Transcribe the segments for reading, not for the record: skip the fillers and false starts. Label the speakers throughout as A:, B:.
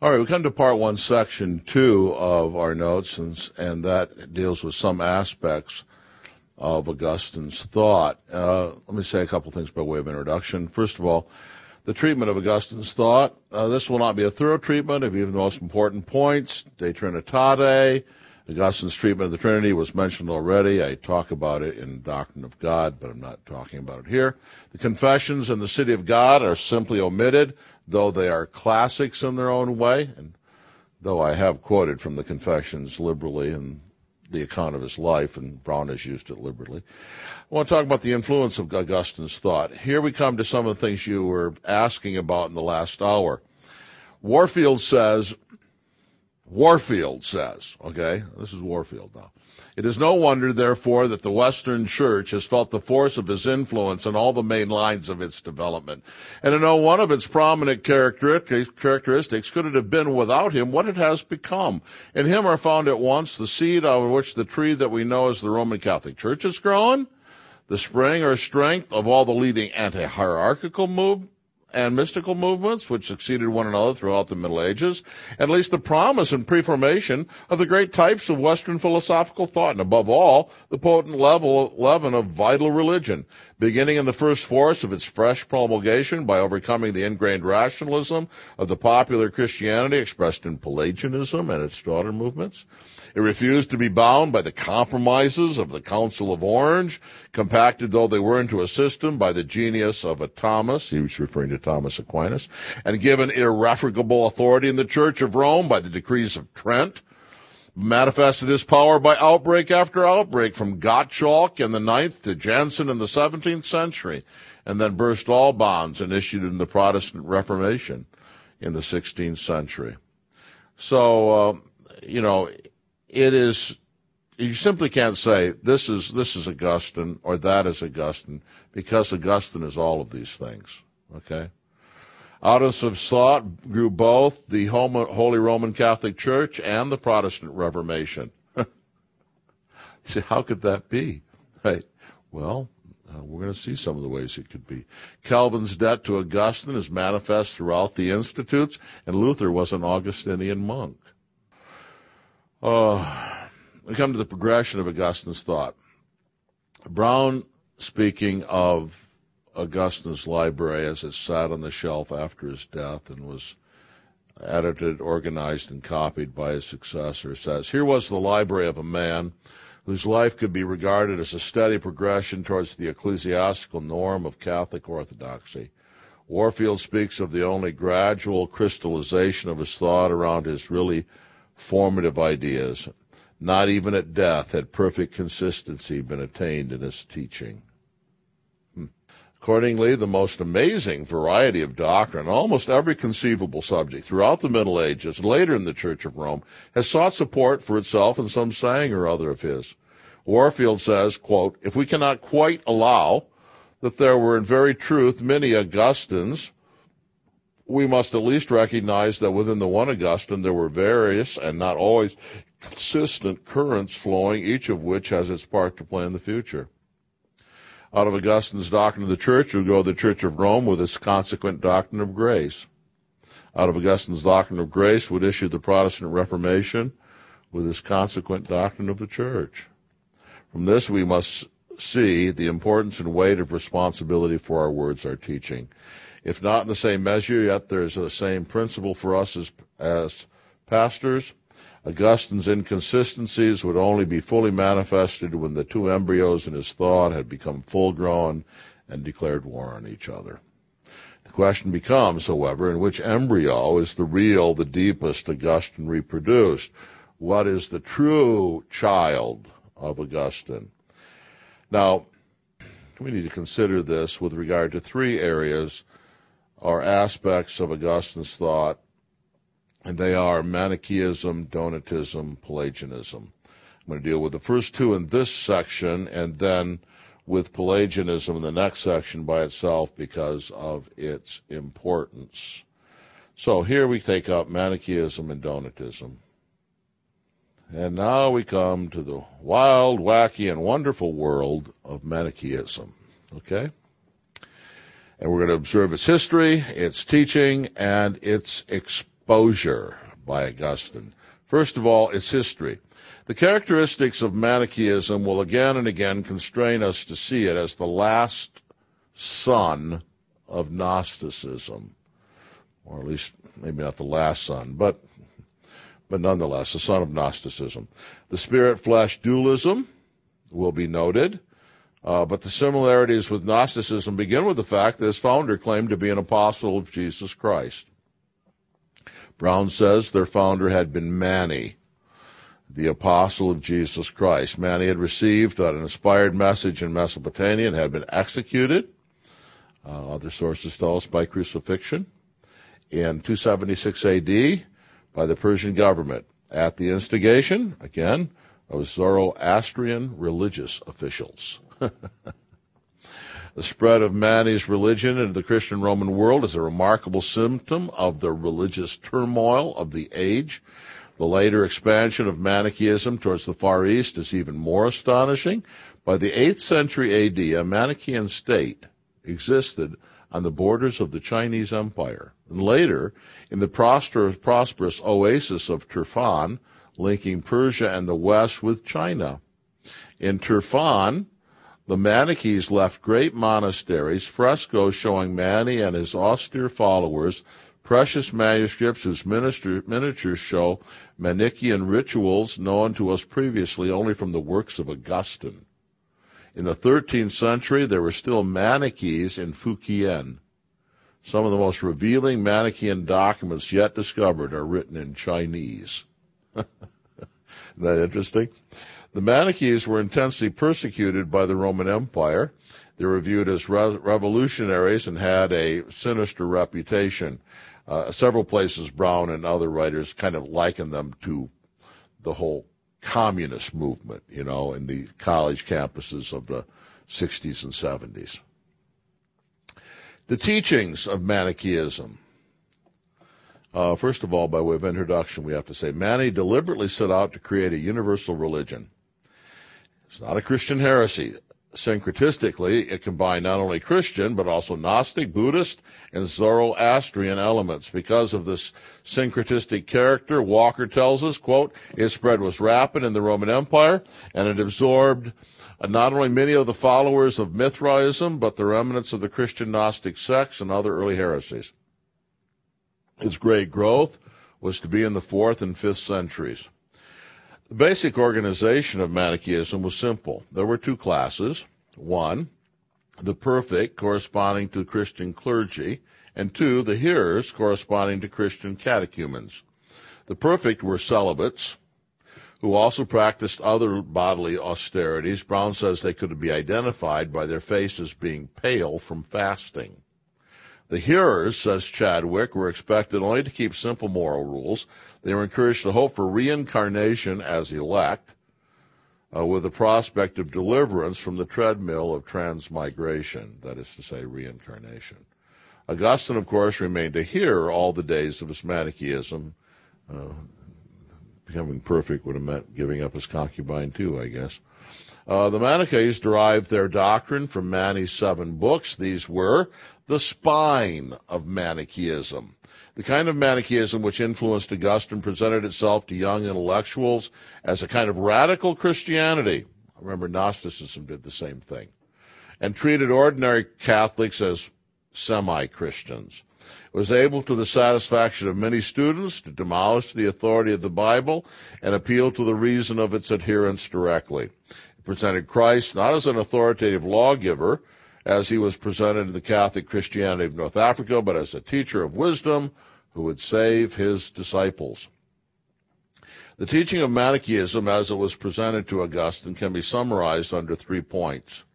A: All right, we come to part one, section 2 of our notes, and that deals with some aspects of Augustine's thought. Let me say a couple things by way of introduction. First of all, the treatment of Augustine's thought. This will not be a thorough treatment of even the most important points. De Trinitate, Augustine's treatment of the Trinity was mentioned already. I talk about it in Doctrine of God, but I'm not talking about it here. The Confessions and the City of God are simply omitted, though they are classics in their own way, and though I have quoted from the Confessions liberally in the account of his life, and Brown has used it liberally. I want to talk about the influence of Augustine's thought. Here we come to some of the things you were asking about in the last hour. Warfield says, okay, this is Warfield now. It is no wonder, therefore, that the Western Church has felt the force of his influence in all the main lines of its development. And to know one of its prominent characteristics, could it have been without him what it has become? In him are found at once the seed out of which the tree that we know as the Roman Catholic Church has grown, the spring or strength of all the leading anti-hierarchical and mystical movements which succeeded one another throughout the Middle Ages, and at least the promise and preformation of the great types of Western philosophical thought, and above all, the potent leaven of vital religion, beginning in the first force of its fresh promulgation by overcoming the ingrained rationalism of the popular Christianity expressed in Pelagianism and its daughter movements. It refused to be bound by the compromises of the Council of Orange, compacted though they were into a system by the genius of a Thomas, he was referring to Thomas Aquinas, and given irrefragable authority in the Church of Rome by the decrees of Trent, manifested his power by outbreak after outbreak from Gottschalk in the 9th to Jansen in the 17th century, and then burst all bonds and issued in the Protestant Reformation in the 16th century. So, it is, you simply can't say this is Augustine or that is Augustine, because Augustine is all of these things, okay? Out of his thought grew both the Holy Roman Catholic Church and the Protestant Reformation. You say, how could that be? Hey, well, we're going to see some of the ways it could be. Calvin's debt to Augustine is manifest throughout the institutes, and Luther was an Augustinian monk. We come to the progression of Augustine's thought. Brown, speaking of Augustine's library as it sat on the shelf after his death and was edited, organized, and copied by his successor, says, here was the library of a man whose life could be regarded as a steady progression towards the ecclesiastical norm of Catholic orthodoxy. Warfield speaks of the only gradual crystallization of his thought around his really formative ideas. Not even at death had perfect consistency been attained in his teaching. Accordingly, the most amazing variety of doctrine, almost every conceivable subject throughout the Middle Ages and later in the Church of Rome, has sought support for itself in some saying or other of his. Warfield says, quote, if we cannot quite allow that there were in very truth many Augustines, we must at least recognize that within the one Augustine there were various and not always consistent currents flowing, each of which has its part to play in the future. Out of Augustine's doctrine of the Church would go the Church of Rome with its consequent doctrine of grace. Out of Augustine's doctrine of grace would issue the Protestant Reformation with its consequent doctrine of the Church. From this we must see the importance and weight of responsibility for our words, our teaching. If not in the same measure, yet there is the same principle for us as pastors. Augustine's inconsistencies would only be fully manifested when the two embryos in his thought had become full-grown and declared war on each other. The question becomes, however, in which embryo is the real, the deepest Augustine reproduced? What is the true child of Augustine? Now, we need to consider this with regard to three areas or aspects of Augustine's thought, and they are Manichaeism, Donatism, Pelagianism. I'm going to deal with the first two in this section and then with Pelagianism in the next section by itself because of its importance. So here we take up Manichaeism and Donatism. And now we come to the wild, wacky, and wonderful world of Manichaeism. Okay? And we're going to observe its history, its teaching, and its exposure by Augustine. First of all, its history. The characteristics of Manichaeism will again and again constrain us to see it as the last son of Gnosticism, or at least maybe not the last son, but nonetheless, the son of Gnosticism. The spirit-flesh dualism will be noted, but the similarities with Gnosticism begin with the fact that its founder claimed to be an apostle of Jesus Christ. Brown says their founder had been Mani, the apostle of Jesus Christ. Mani had received an inspired message in Mesopotamia and had been executed, other sources tell us by crucifixion, in 276 A.D. by the Persian government at the instigation, again, of Zoroastrian religious officials. The spread of Mani's religion into the Christian Roman world is a remarkable symptom of the religious turmoil of the age. The later expansion of Manichaeism towards the Far East is even more astonishing. By the 8th century A.D., a Manichaean state existed on the borders of the Chinese Empire. And later, in the prosperous oasis of Turfan, linking Persia and the West with China. In Turfan, the Manichees left great monasteries, frescoes showing Mani and his austere followers, precious manuscripts whose miniatures show Manichaean rituals known to us previously only from the works of Augustine. In the 13th century, there were still Manichees in Fujian. Some of the most revealing Manichaean documents yet discovered are written in Chinese. Isn't that interesting? The Manichees were intensely persecuted by the Roman Empire. They were viewed as revolutionaries and had a sinister reputation. Several places, Brown and other writers kind of liken them to the whole communist movement, in the college campuses of the 60s and 70s. The teachings of Manichaeism. First of all, by way of introduction, we have to say Mani deliberately set out to create a universal religion. It's not a Christian heresy. Syncretistically, it combined not only Christian, but also Gnostic, Buddhist, and Zoroastrian elements. Because of this syncretistic character, Walker tells us, quote, its spread was rapid in the Roman Empire, and it absorbed not only many of the followers of Mithraism, but the remnants of the Christian Gnostic sects and other early heresies. Its great growth was to be in the 4th and 5th centuries. The basic organization of Manichaeism was simple. There were two classes. One, the perfect, corresponding to Christian clergy, and two, the hearers, corresponding to Christian catechumens. The perfect were celibates, who also practiced other bodily austerities. Brown says they could be identified by their faces being pale from fasting. The hearers, says Chadwick, were expected only to keep simple moral rules. They were encouraged to hope for reincarnation as elect, with the prospect of deliverance from the treadmill of transmigration, that is to say, reincarnation. Augustine, of course, remained a hearer all the days of his Manichaeism. Becoming perfect would have meant giving up his concubine too, I guess. The Manichaees derived their doctrine from Mani's 7 books. These were the spine of Manichaeism. The kind of Manichaeism which influenced Augustine presented itself to young intellectuals as a kind of radical Christianity. Remember, Gnosticism did the same thing. And treated ordinary Catholics as semi-Christians. It was able, to the satisfaction of many students, to demolish the authority of the Bible and appeal to the reason of its adherents directly. It presented Christ not as an authoritative lawgiver, as he was presented in the Catholic Christianity of North Africa, but as a teacher of wisdom who would save his disciples. The teaching of Manichaeism, as it was presented to Augustine, can be summarized under 3 points.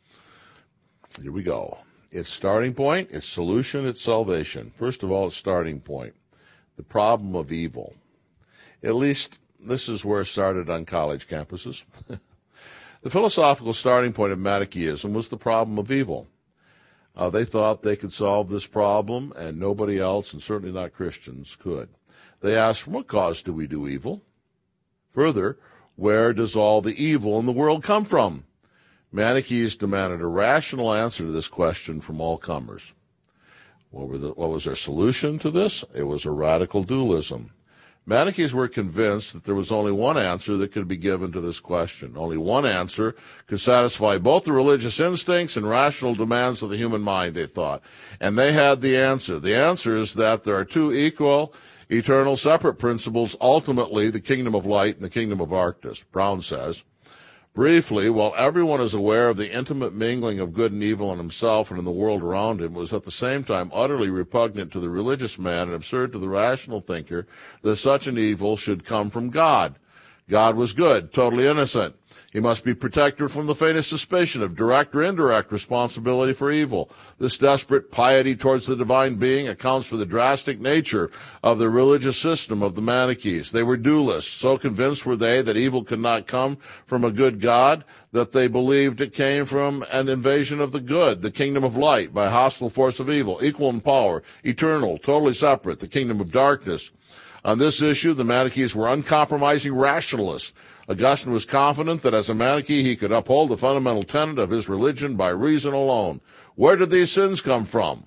A: Here we go. Its starting point, its solution, its salvation. First of all, its starting point, the problem of evil. At least this is where it started on college campuses. The philosophical starting point of Manichaeism was the problem of evil. They thought they could solve this problem, and nobody else, and certainly not Christians, could. They asked, from what cause do we do evil? Further, where does all the evil in the world come from? Manichaeans demanded a rational answer to this question from all comers. What was their solution to this? It was a radical dualism. Manichees were convinced that there was only one answer that could be given to this question. Only one answer could satisfy both the religious instincts and rational demands of the human mind, they thought. And they had the answer. The answer is that there are two equal, eternal, separate principles, ultimately the kingdom of light and the kingdom of darkness. Brown says, briefly, while everyone is aware of the intimate mingling of good and evil in himself and in the world around him, it was at the same time utterly repugnant to the religious man and absurd to the rational thinker that such an evil should come from God. God was good, totally innocent. He must be protected from the faintest suspicion of direct or indirect responsibility for evil. This desperate piety towards the divine being accounts for the drastic nature of the religious system of the Manichees. They were dualists. So convinced were they that evil could not come from a good God that they believed it came from an invasion of the good, the kingdom of light, by a hostile force of evil, equal in power, eternal, totally separate, the kingdom of darkness. On this issue, the Manichees were uncompromising rationalists. Augustine was confident that as a Manichee he could uphold the fundamental tenet of his religion by reason alone. Where did these sins come from?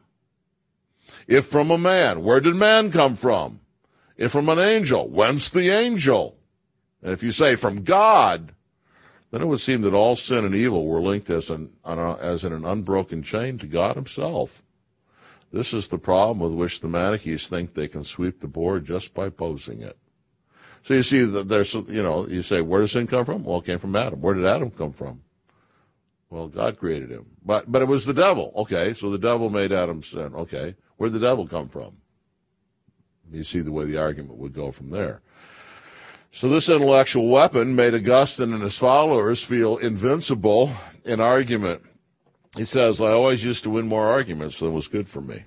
A: If from a man, where did man come from? If from an angel, whence the angel? And if you say from God, then it would seem that all sin and evil were linked as in an unbroken chain to God himself. This is the problem with which the Manichees think they can sweep the board just by posing it. So you see that there's, you say, where does sin come from? Well, it came from Adam. Where did Adam come from? Well, God created him. But it was the devil. Okay, so the devil made Adam sin. Okay, where did the devil come from? You see the way the argument would go from there. So this intellectual weapon made Augustine and his followers feel invincible in argument. He says, I always used to win more arguments than was good for me.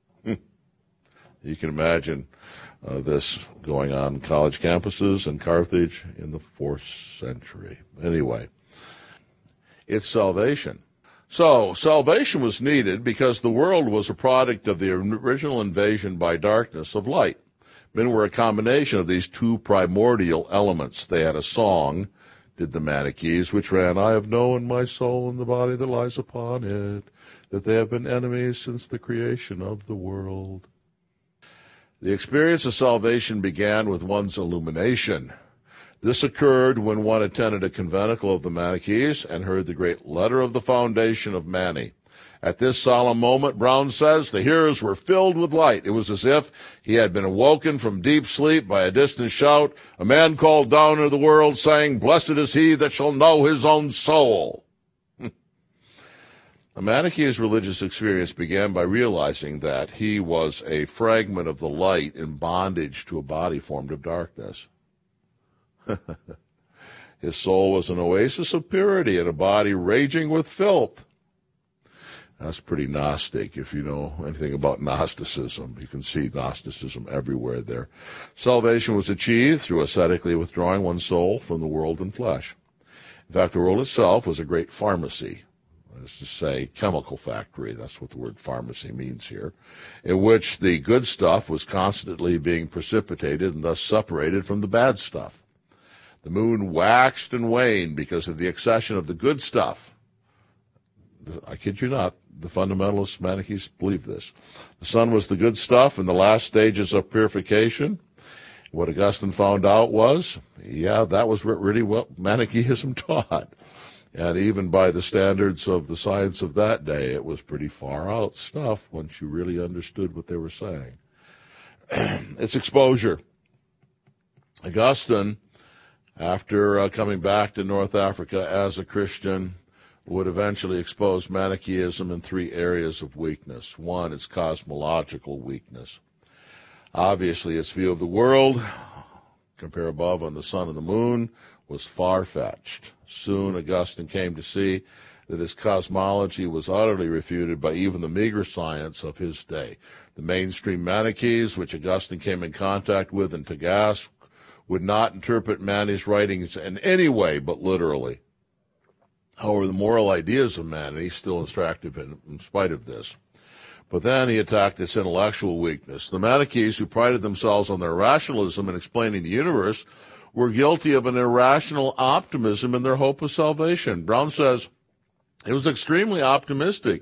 A: You can imagine this going on college campuses in Carthage in the 4th century. Anyway, it's salvation. So salvation was needed because the world was a product of the original invasion by darkness of light. Men were a combination of these two primordial elements. They had a song, did the Manichees, which ran, I have known my soul and the body that lies upon it, that they have been enemies since the creation of the world. The experience of salvation began with one's illumination. This occurred when one attended a conventicle of the Manichees and heard the great letter of the foundation of Mani. At this solemn moment, Brown says, the hearers were filled with light. It was as if he had been awoken from deep sleep by a distant shout. A man called down into the world, saying, blessed is he that shall know his own soul. The Manichee's religious experience began by realizing that he was a fragment of the light in bondage to a body formed of darkness. His soul was an oasis of purity in a body raging with filth. That's pretty Gnostic. If you know anything about Gnosticism, you can see Gnosticism everywhere there. Salvation was achieved through ascetically withdrawing one's soul from the world and flesh. In fact, the world itself was a great pharmacy. That is to say, chemical factory. That's what the word pharmacy means here, in which the good stuff was constantly being precipitated and thus separated from the bad stuff. The moon waxed and waned because of the accession of the good stuff. I kid you not, the fundamentalist Manichees believe this. The sun was the good stuff in the last stages of purification. What Augustine found out was, that was really what Manichaeism taught. And even by the standards of the science of that day, it was pretty far out stuff once you really understood what they were saying. It's exposure. Augustine, after coming back to North Africa as a Christian, would eventually expose Manichaeism in 3 areas of weakness. 1, its cosmological weakness. Obviously, its view of the world, compare above on the sun and the moon, was far-fetched. Soon, Augustine came to see that his cosmology was utterly refuted by even the meager science of his day. The mainstream Manichees, which Augustine came in contact with in Tagaste, would not interpret Mani's writings in any way but literally. However, the moral ideas of Mani still attractive in spite of this. But then he attacked its intellectual weakness. The Manichees, who prided themselves on their rationalism in explaining the universe, were guilty of an irrational optimism in their hope of salvation. Brown says, it was extremely optimistic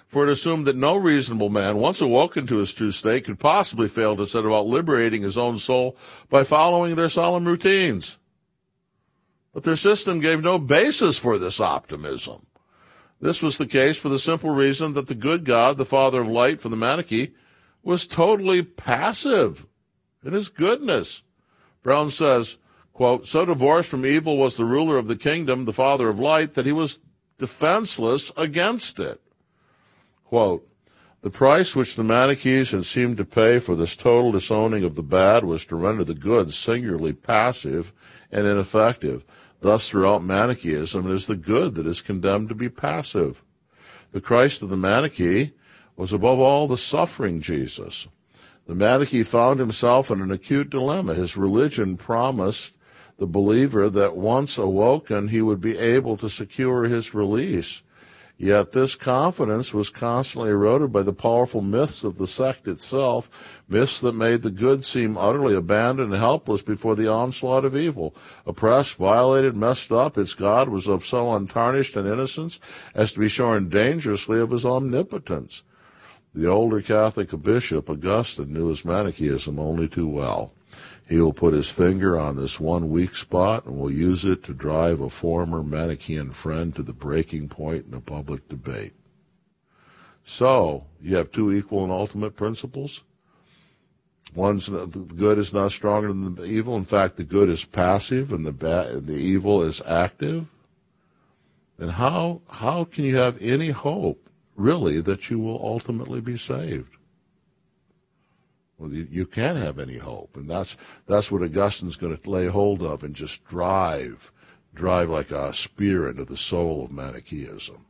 A: for it assumed that no reasonable man, once awoken to his true state, could possibly fail to set about liberating his own soul by following their solemn routines. But their system gave no basis for this optimism. This was the case for the simple reason that the good God, the Father of light for the Manichae, was totally passive in his goodness. Brown says, quote, so divorced from evil was the ruler of the kingdom, the Father of light, that he was defenseless against it. Quote, the price which the Manichaeans had seemed to pay for this total disowning of the bad was to render the good singularly passive and ineffective. Thus, throughout Manichaeism, it is the good that is condemned to be passive. The Christ of the Manichae was above all the suffering Jesus. The Manichae found himself in an acute dilemma. His religion promised the believer that once awoken, he would be able to secure his release. Yet this confidence was constantly eroded by the powerful myths of the sect itself, myths that made the good seem utterly abandoned and helpless before the onslaught of evil. Oppressed, violated, messed up, its God was of so untarnished an innocence as to be shorn dangerously of his omnipotence. The older Catholic bishop, Augustine, knew his Manichaeism only too well. He will put his finger on this one weak spot and will use it to drive a former Manichaean friend to the breaking point in a public debate. So, you have two equal and ultimate principles. The good is not stronger than the evil. In fact, the good is passive and the evil is active. Then how can you have any hope, really, that you will ultimately be saved? Well, you can't have any hope, and that's what Augustine's going to lay hold of and just drive like a spear into the soul of Manichaeism.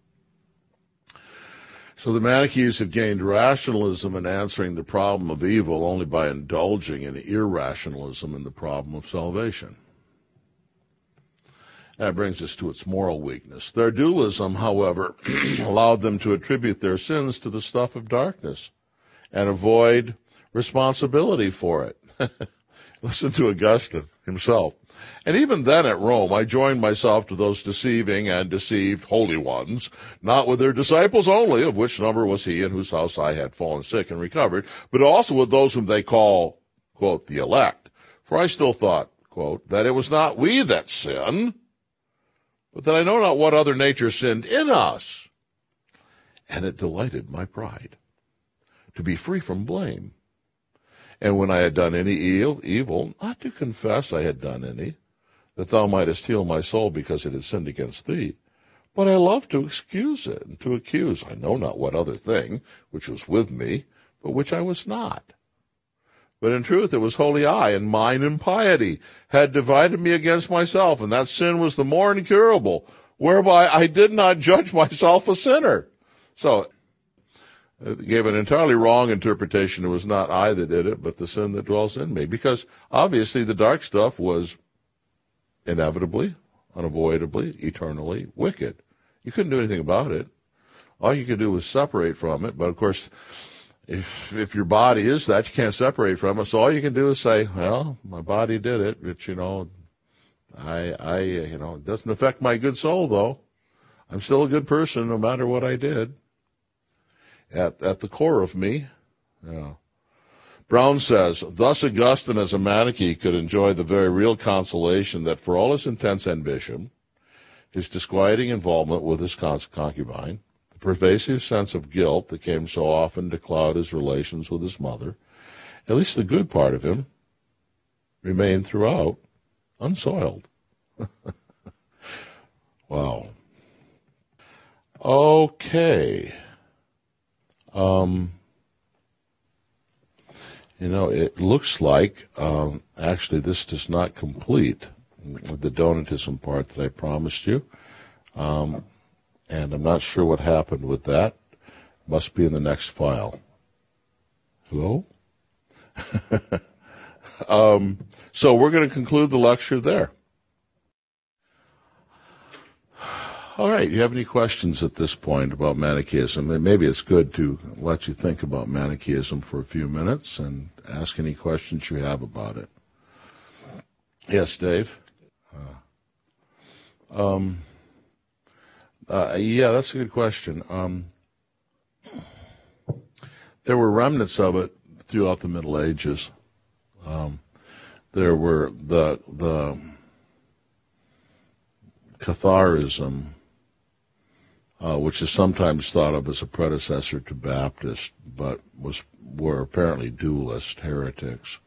A: So the Manichaeans had gained rationalism in answering the problem of evil only by indulging in irrationalism in the problem of salvation. That brings us to its moral weakness. Their dualism, however, allowed them to attribute their sins to the stuff of darkness and avoid responsibility for it. Listen to Augustine himself. And even then at Rome, I joined myself to those deceiving and deceived holy ones, not with their disciples only, of which number was he in whose house I had fallen sick and recovered, but also with those whom they call, quote, the elect. For I still thought, quote, that it was not we that sin, but that I know not what other nature sinned in us. And it delighted my pride to be free from blame. And when I had done any evil, not to confess I had done any, that thou mightest heal my soul because it had sinned against thee. But I love to excuse it, and to accuse I know not what other thing, which was with me, but which I was not. But in truth it was wholly I, and mine impiety had divided me against myself, and that sin was the more incurable, whereby I did not judge myself a sinner. So it gave an entirely wrong interpretation. It was not I that did it, but the sin that dwells in me. Because obviously the dark stuff was inevitably, unavoidably, eternally wicked. You couldn't do anything about it. All you could do was separate from it. But of course, if your body is that, you can't separate from it. So all you can do is say, well, my body did it. But, it doesn't affect my good soul, though. I'm still a good person no matter what I did. At the core of me. Yeah. Brown says, thus Augustine as a Manichae could enjoy the very real consolation that for all his intense ambition, his disquieting involvement with his concubine, the pervasive sense of guilt that came so often to cloud his relations with his mother, at least the good part of him remained throughout unsoiled. Wow. Okay. It looks like, actually this does not complete the Donatism part that I promised you. And I'm not sure what happened with that. Must be in the next file. Hello? So we're going to conclude the lecture there. All right. You have any questions at this point about Manichaeism? Maybe it's good to let you think about Manichaeism for a few minutes and ask any questions you have about it. Yes, Dave? Yeah, that's a good question. There were remnants of it throughout the Middle Ages. There were the Catharism, which is sometimes thought of as a predecessor to Baptist, but were apparently dualist heretics.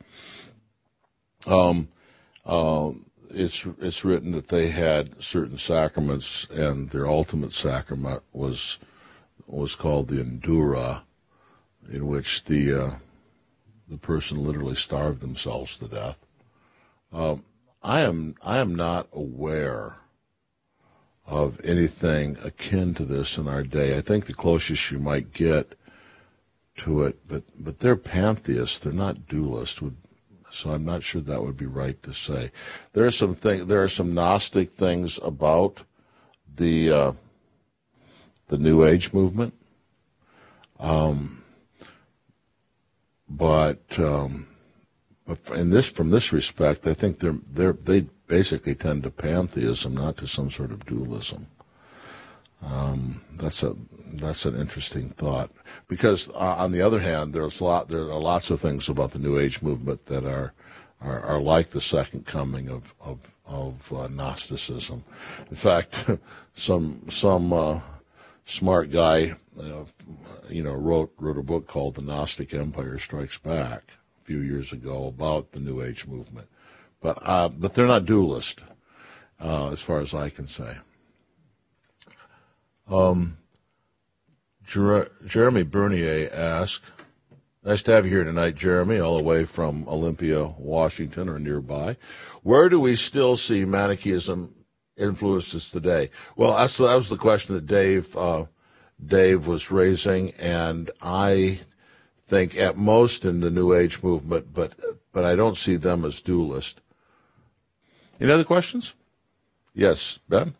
A: It's written that they had certain sacraments, and their ultimate sacrament was called the Endura, in which the person literally starved themselves to death. I am not aware of anything akin to this in our day. I think the closest you might get to it, but they're pantheists. They're not dualists. So I'm not sure that would be right to say. There are some Gnostic things about the New Age movement, but from this respect, I think they basically tend to pantheism, not to some sort of dualism. That's an interesting thought, because on the other hand, there are lots of things about the New Age movement that are like the second coming of Gnosticism. In fact, some smart guy, wrote a book called The Gnostic Empire Strikes Back a few years ago about the New Age movement, but they're not dualist, as far as I can say. Jeremy Bernier asked, nice to have you here tonight, Jeremy, all the way from Olympia, Washington, or nearby. Where do we still see Manichaeism influences today? Well, that was the question that Dave was raising, and I think at most in the New Age movement, but I don't see them as dualist. Any other questions? Yes, Ben?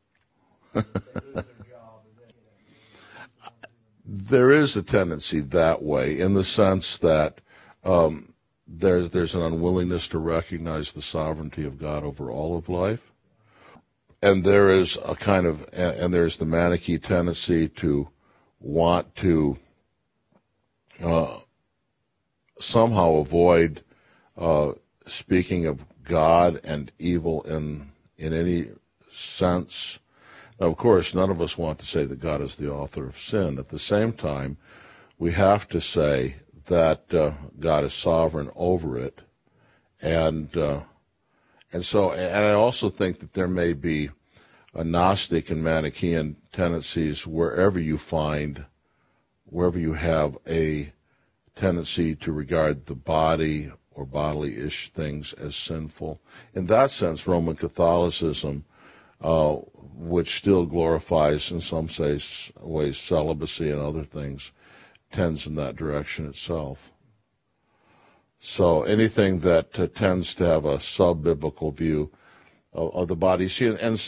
A: There is a tendency that way, in the sense that there's an unwillingness to recognize the sovereignty of God over all of life, and there's the Manichae tendency to want to somehow avoid speaking of God and evil in any sense. Now, of course, none of us want to say that God is the author of sin. At the same time, we have to say that God is sovereign over it, and I also think that there may be a Gnostic and Manichaean tendencies wherever you have a tendency to regard the body or bodily-ish things as sinful. In that sense, Roman Catholicism, which still glorifies in some ways celibacy and other things, tends in that direction itself. So anything that tends to have a sub-biblical view of the body, and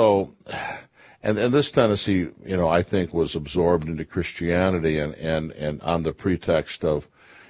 A: this tendency, I think was absorbed into Christianity, and on the pretext of,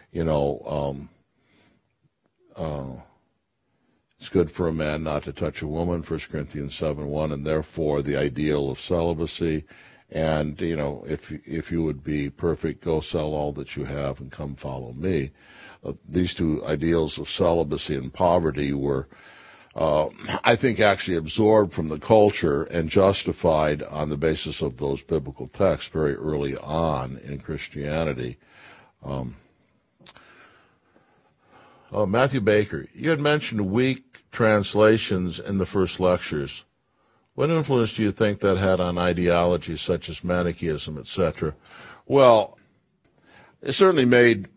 A: it's good for a man not to touch a woman, 1 Corinthians 7:1, and therefore the ideal of celibacy. And, if you would be perfect, go sell all that you have and come follow me. These two ideals of celibacy and poverty were, I think, actually absorbed from the culture and justified on the basis of those biblical texts very early on in Christianity. Matthew Baker, you had mentioned weak translations in the first lectures. What influence do you think that had on ideologies such as Manichaeism, etc.? Well, it certainly made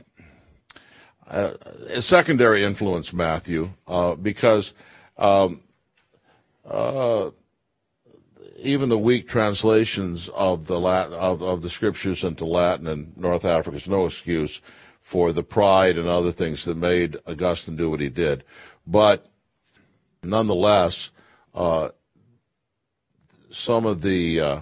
A: a secondary influence, Matthew, because even the weak translations of the scriptures into Latin in North Africa is no excuse for the pride and other things that made Augustine do what he did. But nonetheless, some of the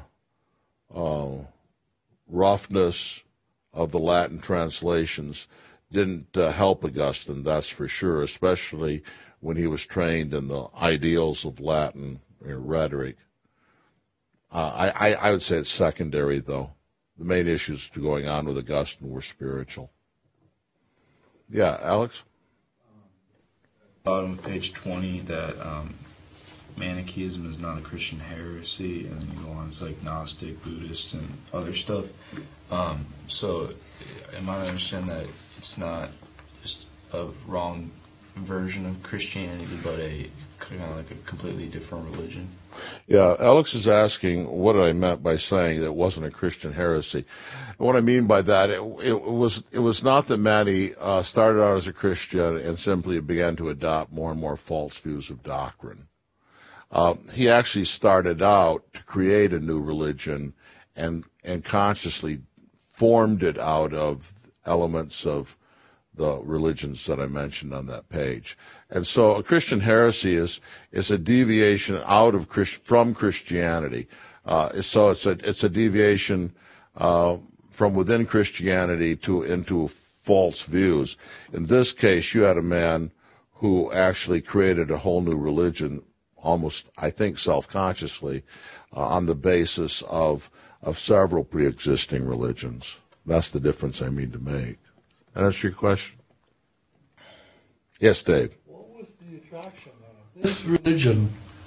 A: roughness of the Latin translations didn't help Augustine, that's for sure, especially when he was trained in the ideals of Latin rhetoric. I would say it's secondary, though. the main issues going on with Augustine were spiritual. Yeah, Alex?
B: Bottom of page 20 that Manichaeism is not a Christian heresy, and then you go on, it's like Gnostic, Buddhist, and other stuff. So am I to understand that it's not just a wrong version of Christianity, but a kind of like a completely different religion?
A: Yeah, Alex is asking what I meant by saying that it wasn't a Christian heresy. And what I mean by that, it was not that Manny started out as a Christian and simply began to adopt more and more false views of doctrine. He actually started out to create a new religion and consciously formed it out of elements of the religions that I mentioned on that page. And so a Christian heresy is a deviation out of from Christianity. So it's a deviation from within Christianity into false views. In this case, you had a man who actually created a whole new religion, almost, I think, self-consciously, on the basis of several pre-existing religions. That's the difference I mean to make. That answer your question? Yes, Dave.
C: What was the attraction of this religion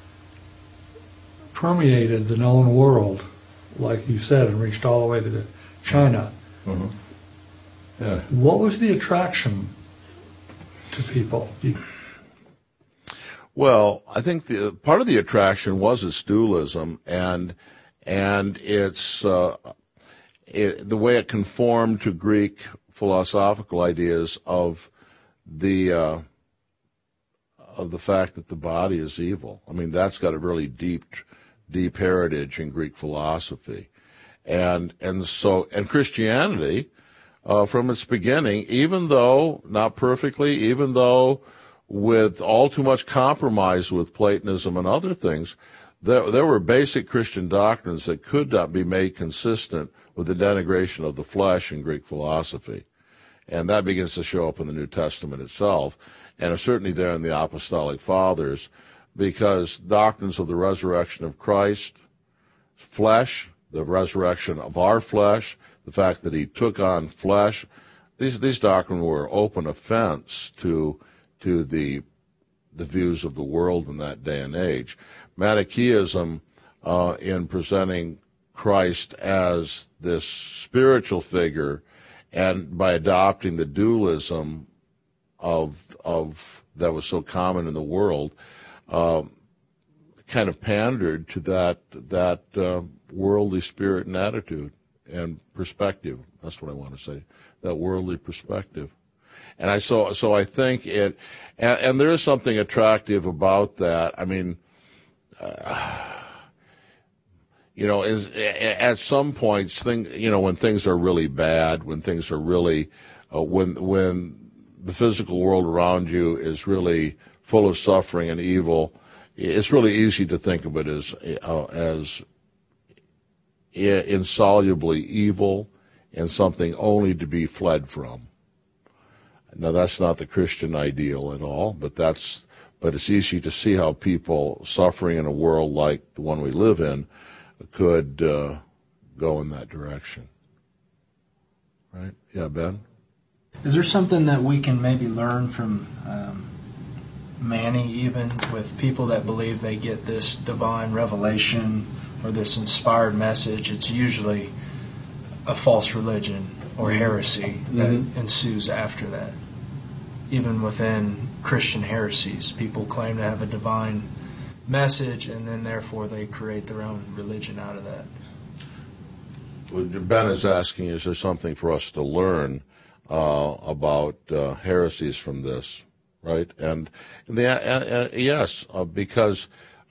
C: permeated the known world, like you said, and reached all the way to China?
A: Mm-hmm. Yeah.
C: What was the attraction to people?
A: Well, I think part of the attraction was its dualism and its the way it conformed to Greek philosophical ideas of the fact that the body is evil. I mean, that's got a really deep heritage in Greek philosophy, and Christianity from its beginning, even though not perfectly, even though with all too much compromise with Platonism and other things, there were basic Christian doctrines that could not be made consistent with the denigration of the flesh in Greek philosophy. And that begins to show up in the New Testament itself, and are certainly there in the Apostolic Fathers, because doctrines of the resurrection of Christ, flesh, the resurrection of our flesh, the fact that he took on flesh, these doctrines were open offense to the views of the world in that day and age. Manichaeism, in presenting Christ as this spiritual figure, and by adopting the dualism of that was so common in the world, kind of pandered to that worldly spirit and attitude and perspective. That's what I want to say. That worldly perspective. And so I think it, and there is something attractive about that. I mean, at some points, when things are really bad, when things are really, when the physical world around you is really full of suffering and evil, it's really easy to think of it as insolubly evil and something only to be fled from. Now, that's not the Christian ideal at all, but it's easy to see how people suffering in a world like the one we live in could go in that direction. Right? Yeah, Ben?
D: Is there something that we can maybe learn from Manny, even with people that believe they get this divine revelation or this inspired message? It's usually a false religion or heresy that ensues after that. Even within Christian heresies, people claim to have a divine message, and then therefore they create their own religion out of that.
A: Well, Ben is asking, is there something for us to learn about heresies from this, right? And yes, because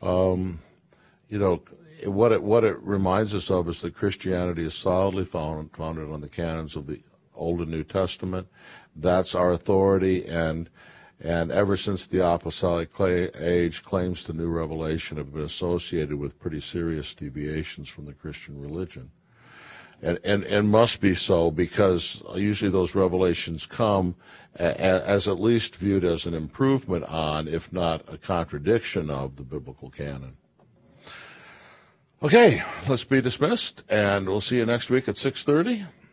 A: what it reminds us of is that Christianity is solidly founded on the canons of the Old and New Testament. That's our authority, and ever since the Apostolic age, claims to new revelation have been associated with pretty serious deviations from the Christian religion. And must be so, because usually those revelations come as at least viewed as an improvement on, if not a contradiction of, the biblical canon. Okay, let's be dismissed, and we'll see you next week at 6:30.